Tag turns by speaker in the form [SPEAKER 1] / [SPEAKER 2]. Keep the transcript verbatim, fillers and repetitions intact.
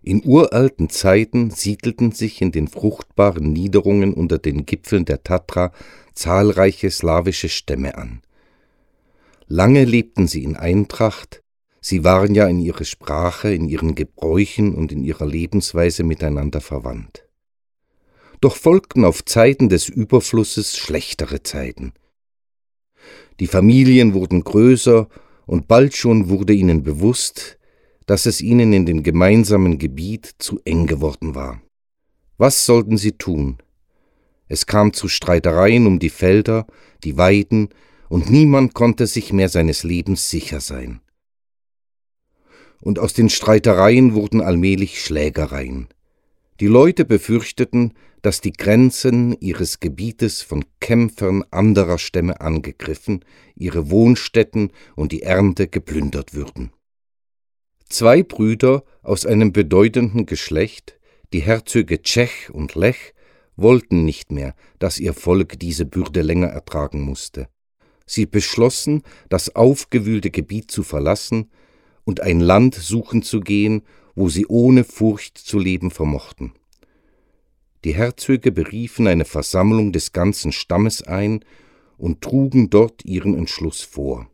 [SPEAKER 1] In uralten Zeiten siedelten sich in den fruchtbaren Niederungen unter den Gipfeln der Tatra zahlreiche slawische Stämme an. Lange lebten sie in Eintracht, sie waren ja in ihrer Sprache, in ihren Gebräuchen und in ihrer Lebensweise miteinander verwandt. Doch folgten auf Zeiten des Überflusses schlechtere Zeiten. Die Familien wurden größer und bald schon wurde ihnen bewusst, dass es ihnen in dem gemeinsamen Gebiet zu eng geworden war. Was sollten sie tun? Es kam zu Streitereien um die Felder, die Weiden, und niemand konnte sich mehr seines Lebens sicher sein. Und aus den Streitereien wurden allmählich Schlägereien. Die Leute befürchteten, dass die Grenzen ihres Gebietes von Kämpfern anderer Stämme angegriffen, ihre Wohnstätten und die Ernte geplündert würden. Zwei Brüder aus einem bedeutenden Geschlecht, die Herzöge Czech und Lech, wollten nicht mehr, dass ihr Volk diese Bürde länger ertragen musste. Sie beschlossen, das aufgewühlte Gebiet zu verlassen und ein Land suchen zu gehen, wo sie ohne Furcht zu leben vermochten. Die Herzöge beriefen eine Versammlung des ganzen Stammes ein und trugen dort ihren Entschluss vor.